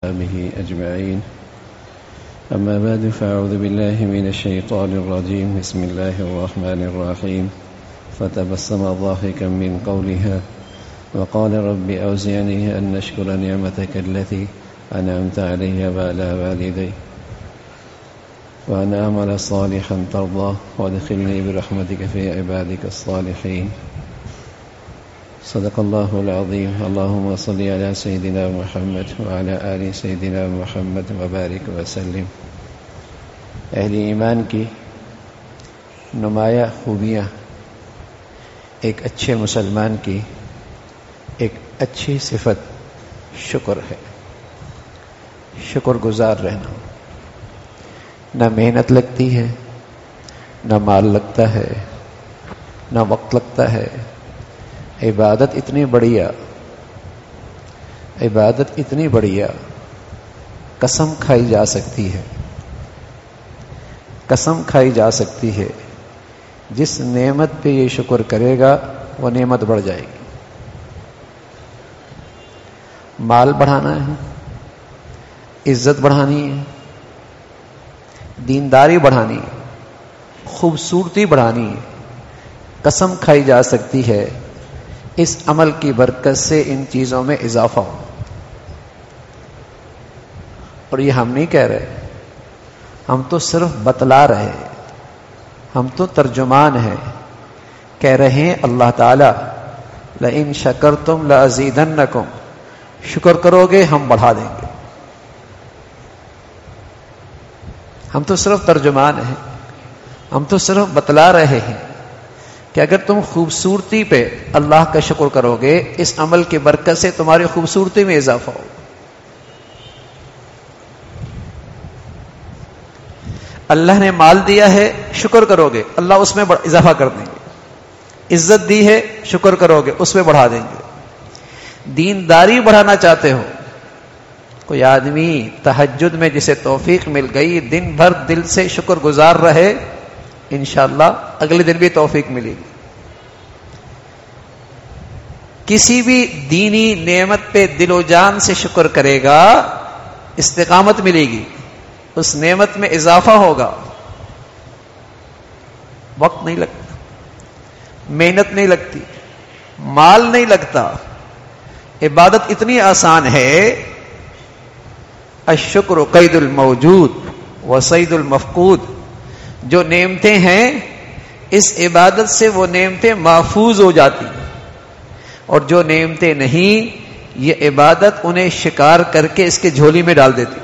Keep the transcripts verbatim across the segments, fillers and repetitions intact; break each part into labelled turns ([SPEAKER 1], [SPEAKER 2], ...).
[SPEAKER 1] به أجمعين. أما بعد فأعوذ بالله من الشيطان الرجيم. بسم الله الرحمن الرحيم. فتبسم ضاحكا من قولها وقال رب أوزعني أن أشكر نعمتك التي أنعمت علي وعلى والدي وأن أعمل صالحا ترضاه وادخلني برحمتك في عبادك الصالحين. صدق الله العظيم. اللهم صل على سيدنا محمد وعلى آل سيدنا محمد وبارك وسلم. اہل ایمان کی نمایاں خوبیاں ایک اچھے مسلمان کی ایک اچھی صفت شکر ہے. شکر گزار رہنا. نہ محنت لگتی ہے، نہ مال لگتا ہے، نہ وقت لگتا ہے. عبادت اتنی بڑھیا عبادت اتنی بڑھیا قسم کھائی جا سکتی ہے قسم کھائی جا سکتی ہے جس نعمت پہ یہ شکر کرے گا وہ نعمت بڑھ جائے گی. مال بڑھانا ہے، عزت بڑھانی ہے، دینداری بڑھانی ہے، خوبصورتی بڑھانی ہے. قسم کھائی جا سکتی ہے اس عمل کی برکت سے ان چیزوں میں اضافہ ہو. اور یہ ہم نہیں کہہ رہے، ہم تو صرف بتلا رہے، ہم تو ترجمان ہیں. کہہ رہے ہیں اللہ تعالی لئن شکرتم لازیدنکم، شکر کرو گے ہم بڑھا دیں گے. ہم تو صرف ترجمان ہیں، ہم تو صرف بتلا رہے ہیں کہ اگر تم خوبصورتی پہ اللہ کا شکر کرو گے اس عمل کی برکت سے تمہاری خوبصورتی میں اضافہ ہو. اللہ نے مال دیا ہے، شکر کرو گے اللہ اس میں اضافہ کر دیں گے. عزت دی ہے، شکر کرو گے اس میں بڑھا دیں گے. دینداری بڑھانا چاہتے ہو، کوئی آدمی تہجد میں جسے توفیق مل گئی دن بھر دل سے شکر گزار رہے، انشاءاللہ اگلے دن بھی توفیق ملے گی. کسی بھی دینی نعمت پہ دل و جان سے شکر کرے گا استقامت ملے گی، اس نعمت میں اضافہ ہوگا. وقت نہیں لگتا، محنت نہیں لگتی، مال نہیں لگتا. عبادت اتنی آسان ہے. الشکر قید الموجود وصید المفقود. جو نعمتیں ہیں اس عبادت سے وہ نعمتیں محفوظ ہو جاتی ہیں، اور جو نعمتیں نہیں یہ عبادت انہیں شکار کر کے اس کے جھولی میں ڈال دیتی.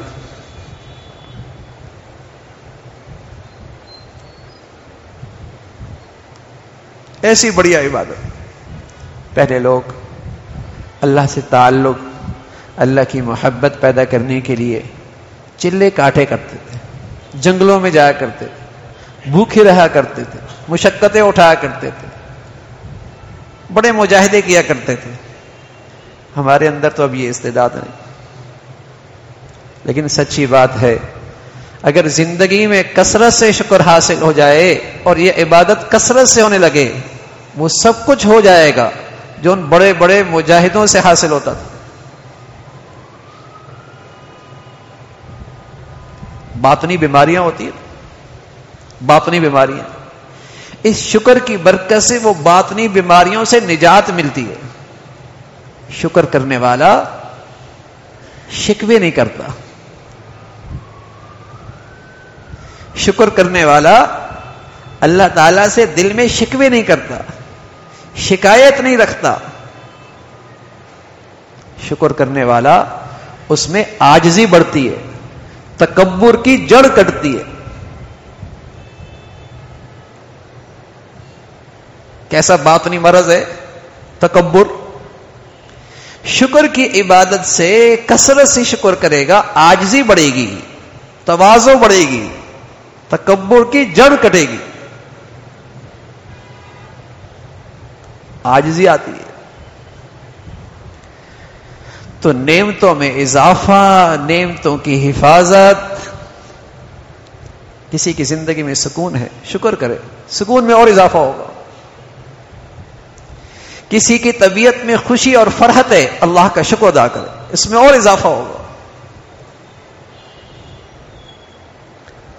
[SPEAKER 1] ایسی بڑھیا عبادت. پہلے لوگ اللہ سے تعلق، اللہ کی محبت پیدا کرنے کے لیے چلے کاٹے کرتے تھے، جنگلوں میں جایا کرتے تھے، بھوکے رہا کرتے تھے، مشقتیں اٹھایا کرتے تھے، بڑے مجاہدے کیا کرتے تھے. ہمارے اندر تو اب یہ استعداد نہیں. لیکن سچی بات ہے اگر زندگی میں کثرت سے شکر حاصل ہو جائے اور یہ عبادت کثرت سے ہونے لگے وہ سب کچھ ہو جائے گا جو ان بڑے بڑے مجاہدوں سے حاصل ہوتا تھا. باطنی بیماریاں ہوتی ہیں، باطنی بیماریاں، اس شکر کی برکت سے وہ باطنی بیماریوں سے نجات ملتی ہے. شکر کرنے والا شکوے نہیں کرتا. شکر کرنے والا اللہ تعالی سے دل میں شکوے نہیں کرتا، شکایت نہیں رکھتا. شکر کرنے والا اس میں عاجزی بڑھتی ہے، تکبر کی جڑ کٹتی ہے. کیسا باطنی مرض ہے تکبر. شکر کی عبادت سے کثرت سے شکر کرے گا، عاجزی بڑھے گی، تواضع بڑھے گی، تکبر کی جڑ کٹے گی، عاجزی آتی ہے. تو نعمتوں میں اضافہ، نعمتوں کی حفاظت. کسی کی زندگی میں سکون ہے شکر کرے، سکون میں اور اضافہ ہوگا. کسی کی طبیعت میں خوشی اور فرحت ہے، اللہ کا شکر ادا کرے، اس میں اور اضافہ ہوگا.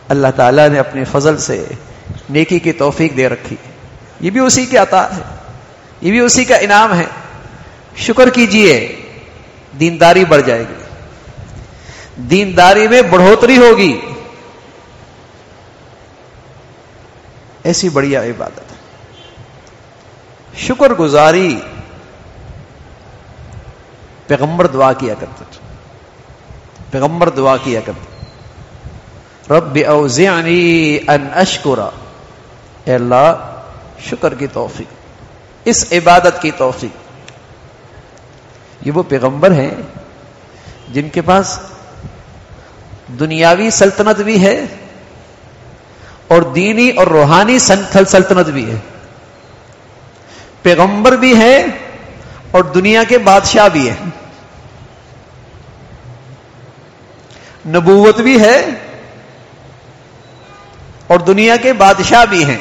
[SPEAKER 2] اللہ تعالیٰ نے اپنے فضل سے نیکی کی توفیق دے رکھی، یہ بھی اسی کی عطا ہے، یہ بھی اسی کا انعام ہے. شکر کیجئے، دینداری بڑھ جائے گی، دینداری میں بڑھوتری ہوگی. ایسی بڑھیا عبادت ہے شکر گزاری. پیغمبر دعا کیا کرتے تھے، پیغمبر دعا کیا کرتے، رب اوزعنی ان اشکر، اے اللہ شکر کی توفیق، اس عبادت کی توفیق. یہ وہ پیغمبر ہیں جن کے پاس دنیاوی سلطنت بھی ہے اور دینی اور روحانی سلطنت بھی ہے. پیغمبر بھی ہے اور دنیا کے بادشاہ بھی ہیں، نبوت بھی ہے اور دنیا کے بادشاہ بھی ہیں.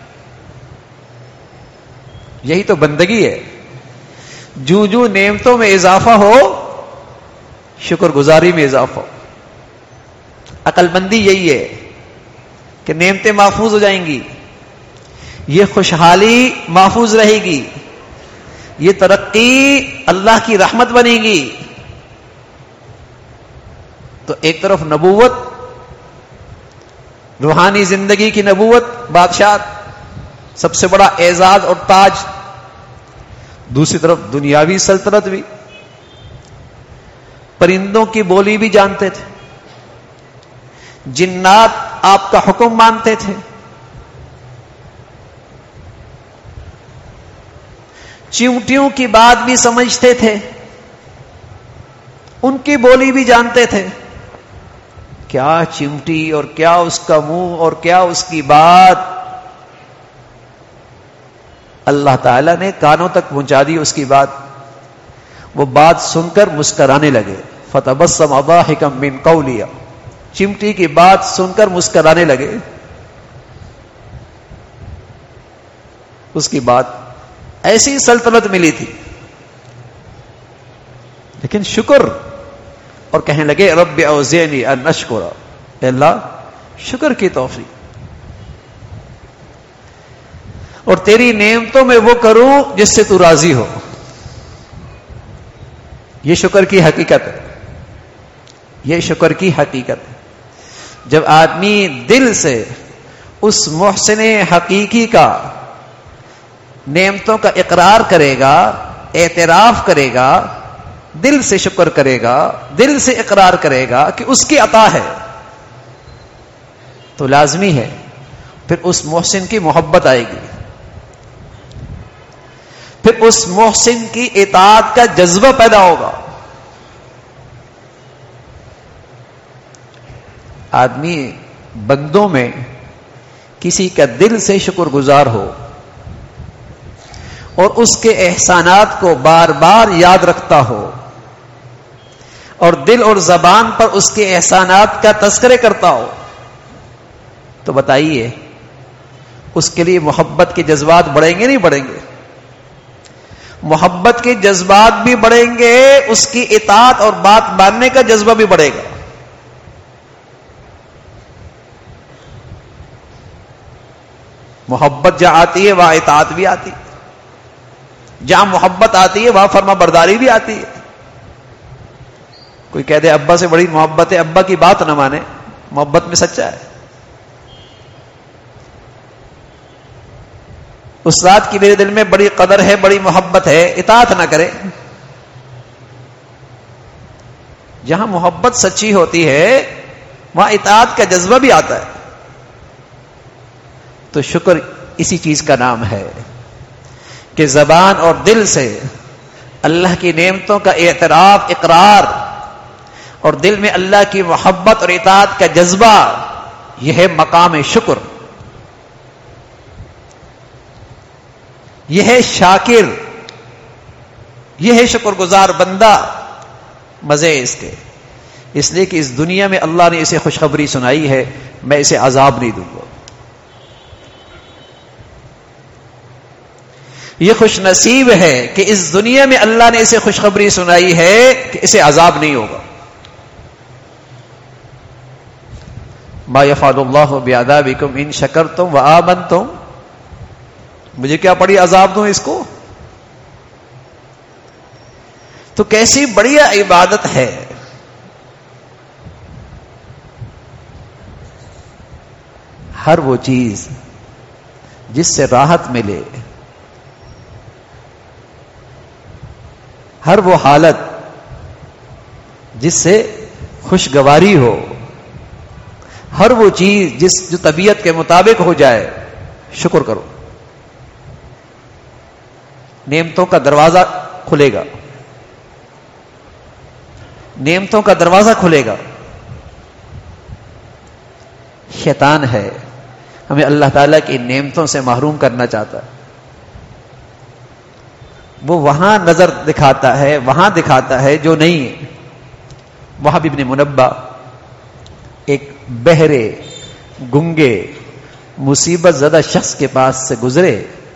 [SPEAKER 2] یہی تو بندگی ہے. جو جو نعمتوں میں اضافہ ہو شکر گزاری میں اضافہ ہو. عقل مندی یہی ہے کہ نعمتیں محفوظ ہو جائیں گی، یہ خوشحالی محفوظ رہے گی، یہ ترقی اللہ کی رحمت بنے گی. تو ایک طرف نبوت، روحانی زندگی کی نبوت، بادشاہ، سب سے بڑا اعزاز اور تاج، دوسری طرف دنیاوی سلطنت بھی. پرندوں کی بولی بھی جانتے تھے، جنات آپ کا حکم مانتے تھے، چیونٹیوں کی بات بھی سمجھتے تھے، ان کی بولی بھی جانتے تھے. کیا چمٹی اور کیا اس کا منہ اور کیا اس کی بات، اللہ تعالیٰ نے کانوں تک پہنچا دی اس کی بات. وہ بات سن کر مسکرانے لگے. فتبسم ضاحکا من قولها، چمٹی کی بات سن کر مسکرانے لگے. اس کی بات ایسی سلطنت ملی تھی، لیکن شکر، اور کہنے لگے رب اوزعنی ان اشکر، اے اللہ شکر کی توفیق، اور تیری نعمتوں میں وہ کروں جس سے تو راضی ہو. یہ شکر کی حقیقت ہے، یہ شکر کی حقیقت ہے. جب آدمی دل سے اس محسن حقیقی کا نعمتوں کا اقرار کرے گا، اعتراف کرے گا، دل سے شکر کرے گا، دل سے اقرار کرے گا کہ اس کی عطا ہے، تو لازمی ہے پھر اس محسن کی محبت آئے گی، پھر اس محسن کی اطاعت کا جذبہ پیدا ہوگا. آدمی بندوں میں کسی کا دل سے شکر گزار ہو اور اس کے احسانات کو بار بار یاد رکھتا ہو اور دل اور زبان پر اس کے احسانات کا تذکرے کرتا ہو، تو بتائیے اس کے لیے محبت کے جذبات بڑھیں گے نہیں بڑھیں گے؟ محبت کے جذبات بھی بڑھیں گے، اس کی اطاعت اور بات ماننے کا جذبہ بھی بڑھے گا. محبت جہاں آتی ہے وہاں اطاعت بھی آتی ہے، جہاں محبت آتی ہے وہاں فرما برداری بھی آتی ہے. کوئی کہہ دے ابا سے بڑی محبت ہے، ابا کی بات نہ مانے، محبت میں سچا ہے. استاد کی میرے دل میں بڑی قدر ہے، بڑی محبت ہے، اطاعت نہ کرے. جہاں محبت سچی ہوتی ہے وہاں اطاعت کا جذبہ بھی آتا ہے. تو شکر اسی چیز کا نام ہے کہ زبان اور دل سے اللہ کی نعمتوں کا اعتراف، اقرار، اور دل میں اللہ کی محبت اور اطاعت کا جذبہ، یہ ہے مقام شکر. یہ ہے شاکر، یہ ہے شکر گزار بندہ. مزے اس کے، اس لیے کہ اس دنیا میں اللہ نے اسے خوشخبری سنائی ہے، میں اسے عذاب نہیں دوں گا. یہ خوش نصیب ہے کہ اس دنیا میں اللہ نے اسے خوشخبری سنائی ہے کہ اسے عذاب نہیں ہوگا. ما یفعل اللہ بعذابکم ان شکرتم وآمنتم، مجھے کیا پڑی عذاب دوں اس کو؟ تو کیسی بڑھیا عبادت ہے. ہر وہ چیز جس سے راحت ملے، ہر وہ حالت جس سے خوشگواری ہو، ہر وہ چیز جس جو طبیعت کے مطابق ہو جائے، شکر کرو. نعمتوں کا دروازہ کھلے گا، نعمتوں کا دروازہ کھلے گا. شیطان ہے ہمیں اللہ تعالیٰ کی نعمتوں سے محروم کرنا چاہتا ہے. وہ وہاں نظر دکھاتا ہے، وہاں دکھاتا ہے جو نہیں ہے. وہاں ابن منبہ ایک بہرے گنگے مصیبت زدہ شخص کے پاس سے گزرے.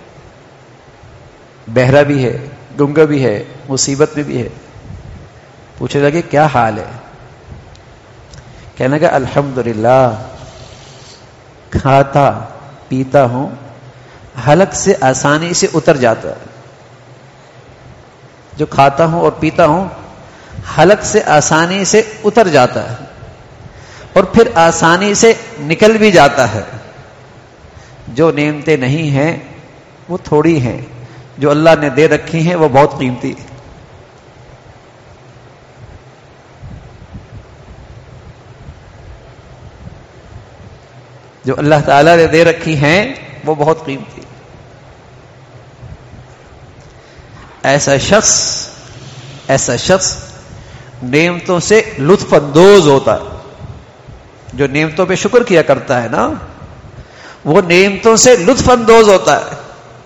[SPEAKER 2] بہرا بھی ہے، گنگا بھی ہے، مصیبت میں بھی ہے. پوچھنے لگے کیا حال ہے؟ کہنے لگا الحمدللہ، کھاتا پیتا ہوں، حلق سے آسانی سے اتر جاتا ہے. جو کھاتا ہوں اور پیتا ہوں حلق سے آسانی سے اتر جاتا ہے اور پھر آسانی سے نکل بھی جاتا ہے. جو نعمتیں نہیں ہیں وہ تھوڑی ہیں، جو اللہ نے دے رکھی ہیں وہ بہت قیمتی ہے. جو اللہ تعالیٰ نے دے رکھی ہیں وہ بہت قیمتی. ایسا شخص ایسا شخص نعمتوں سے لطف اندوز ہوتا ہے. جو نعمتوں پہ شکر کیا کرتا ہے نا، وہ نعمتوں سے لطف اندوز ہوتا ہے،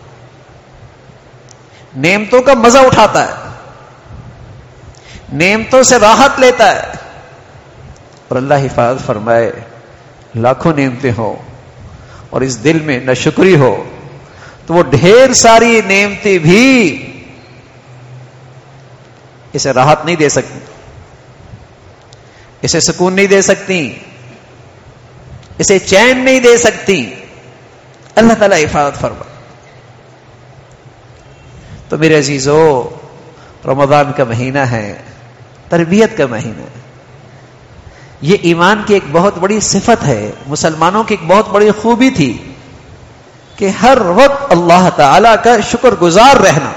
[SPEAKER 2] نعمتوں کا مزہ اٹھاتا ہے، نعمتوں سے راحت لیتا ہے. اور اللہ حفاظت فرمائے، لاکھوں نعمتیں ہو اور اس دل میں نہ شکری ہو تو وہ ڈھیر ساری نعمتیں بھی اسے راحت نہیں دے سکتی، اسے سکون نہیں دے سکتی، اسے چین نہیں دے سکتی. اللہ تعالیٰ حفاظت فرمائے. تو میرے عزیزو، رمضان کا مہینہ ہے، تربیت کا مہینہ ہے. یہ ایمان کی ایک بہت بڑی صفت ہے، مسلمانوں کی ایک بہت بڑی خوبی تھی کہ ہر وقت اللہ تعالی کا شکر گزار رہنا،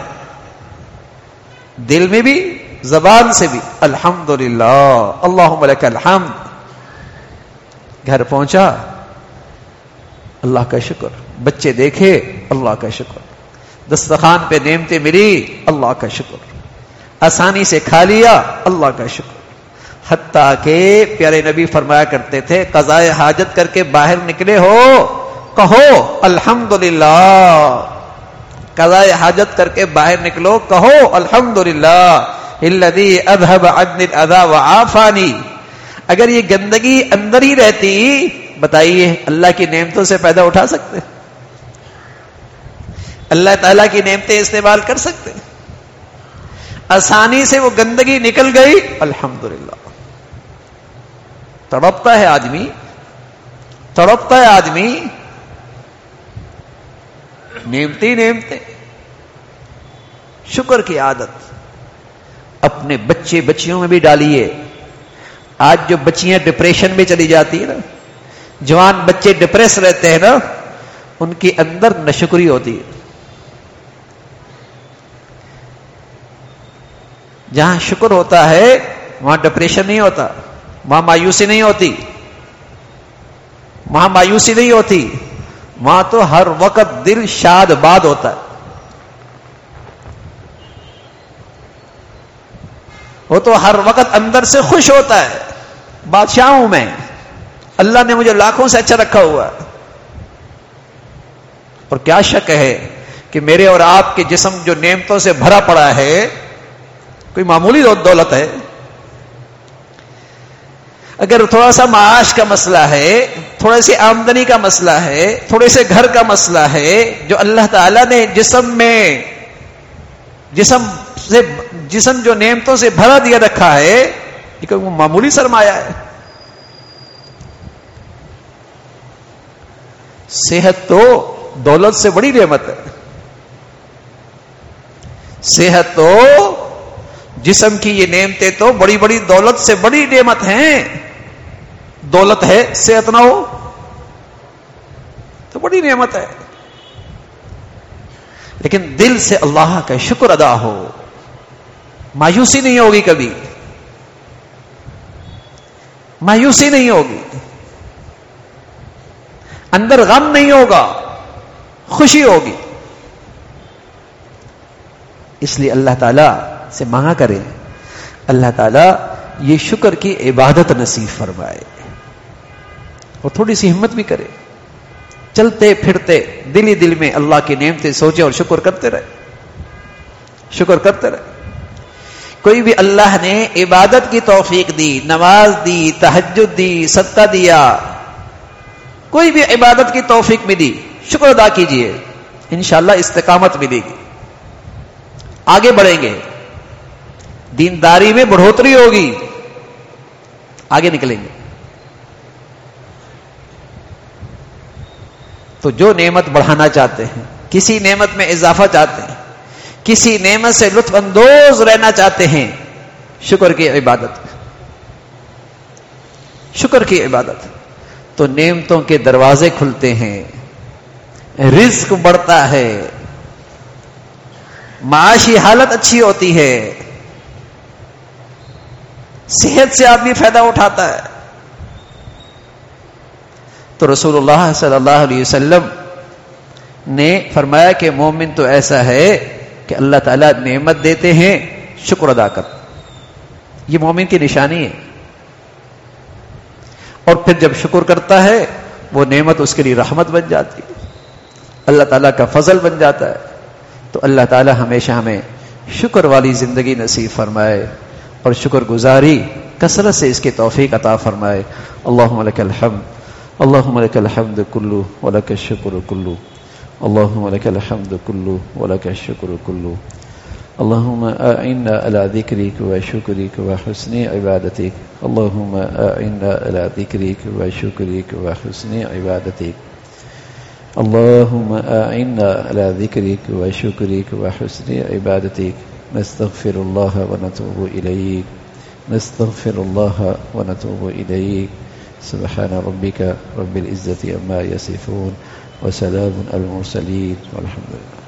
[SPEAKER 2] دل میں بھی زبان سے بھی. الحمدللہ اللہم لک الحمد. گھر پہنچا اللہ کا شکر، بچے دیکھے اللہ کا شکر، دسترخوان پہ نعمتیں ملی اللہ کا شکر، آسانی سے کھا لیا اللہ کا شکر. حتیٰ کہ پیارے نبی فرمایا کرتے تھے قضاء حاجت کر کے باہر نکلے ہو کہو الحمدللہ. قضاء حاجت کر کے باہر نکلو کہو الحمدللہ الذی اذهب عني الاذى وعافانی. اگر یہ گندگی اندر ہی رہتی، بتائیے اللہ کی نعمتوں سے فائدہ اٹھا سکتے؟ اللہ تعالیٰ کی نعمتیں استعمال کر سکتے؟ آسانی سے وہ گندگی نکل گئی الحمدللہ. تڑپتا ہے آدمی، تڑپتا ہے آدمی، نعمتیں نعمتیں. شکر کی عادت اپنے بچے بچیوں میں بھی ڈالیے. آج جو بچیاں ڈپریشن میں چلی جاتی ہیں نا، جوان بچے ڈپریس رہتے ہیں نا، ان کے اندر ناشکری ہوتی ہے. جہاں شکر ہوتا ہے وہاں ڈپریشن نہیں ہوتا، وہاں مایوسی نہیں ہوتی، وہاں مایوسی نہیں ہوتی، وہاں تو ہر وقت دل شاد باد ہوتا ہے. وہ تو ہر وقت اندر سے خوش ہوتا ہے. بادشاہ ہوں میں، اللہ نے مجھے لاکھوں سے اچھا رکھا ہوا ہے. اور کیا شک ہے کہ میرے اور آپ کے جسم جو نعمتوں سے بھرا پڑا ہے کوئی معمولی دولت ہے؟ اگر تھوڑا سا معاش کا مسئلہ ہے، تھوڑی سی آمدنی کا مسئلہ ہے، تھوڑے سے گھر کا مسئلہ ہے، جو اللہ تعالیٰ نے جسم میں جسم سے جسم جو نعمتوں سے بھرا دیا رکھا ہے، یہ کوئی معمولی سرمایہ ہے؟ صحت تو دولت سے بڑی نعمت ہے. صحت تو جسم کی یہ نعمتیں تو بڑی بڑی دولت سے بڑی نعمت ہیں. دولت ہے صحت نہ ہو تو بڑی نعمت ہے. لیکن دل سے اللہ کا شکر ادا ہو, مایوسی نہیں ہوگی, کبھی مایوسی نہیں ہوگی, اندر غم نہیں ہوگا, خوشی ہوگی. اس لیے اللہ تعالی سے مانگا کریں, اللہ تعالی یہ شکر کی عبادت نصیب فرمائے, اور تھوڑی سی ہمت بھی کرے. چلتے پھرتے دل ہی دل میں اللہ کی نعمتیں سوچے اور شکر کرتے رہے, شکر کرتے رہے. کوئی بھی اللہ نے عبادت کی توفیق دی, نماز دی, تہجد دی, صدقہ دیا, کوئی بھی عبادت کی توفیق ملی, شکر ادا کیجئے, انشاءاللہ استقامت ملے گی, آگے بڑھیں گے, دینداری میں بڑھوتری ہوگی, آگے نکلیں گے. تو جو نعمت بڑھانا چاہتے ہیں, کسی نعمت میں اضافہ چاہتے ہیں, کسی نعمت سے لطف اندوز رہنا چاہتے ہیں, شکر کی عبادت, شکر کی عبادت, تو نعمتوں کے دروازے کھلتے ہیں, رزق بڑھتا ہے, معاشی حالت اچھی ہوتی ہے, صحت سے آدمی فائدہ اٹھاتا ہے. تو رسول اللہ صلی اللہ علیہ وسلم نے فرمایا کہ مومن تو ایسا ہے کہ اللہ تعالیٰ نعمت دیتے ہیں, شکر ادا کر. یہ مومن کی نشانی ہے. اور پھر جب شکر کرتا ہے وہ نعمت اس کے لیے رحمت بن جاتی ہے, اللہ تعالیٰ کا فضل بن جاتا ہے. تو اللہ تعالیٰ ہمیشہ ہمیں شکر والی زندگی نصیب فرمائے اور شکر گزاری کثرت سے اس کی توفیق عطا فرمائے. اللہم لک الحمد, اللہم لک الحمد کلو ولک الشکر کلو, اللہم لک الحمد کلو ولک الشکر کلو. اللہم اعنا علی ذکرک و شکرک و حسن عبادتک, اللہم اعنا علی ذکرک و شکرک و حسن عبادتک, اللہم اعنا علی ذکرک و شکرک و حسن عبادتک. نستغفر اللہ و نتوب الیک, نستغفر اللہ و نتوب الیک. سبحان ربک رب العزة عما یصفون وسلام علی المرسلین والحمد للہ.